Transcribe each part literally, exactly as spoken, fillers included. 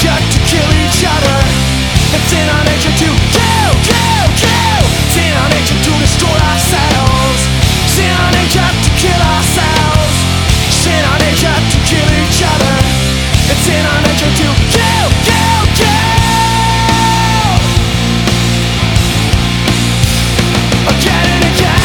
nature to kill each other. It's in our nature to kill, kill, kill. It's in our nature to destroy ourselves. It's in our nature to kill ourselves. It's in our nature to kill each other. It's in our nature to kill, kill, kill. Again and again.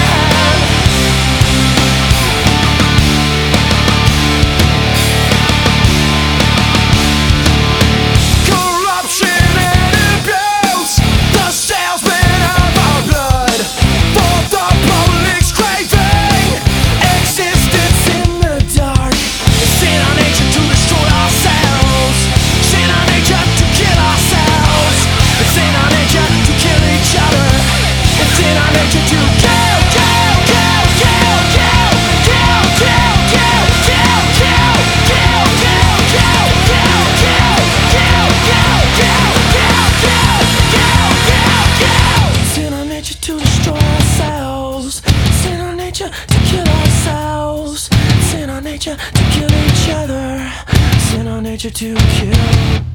To destroy ourselves. It's in our nature to kill ourselves. It's in our nature to kill each other. It's in our nature to kill.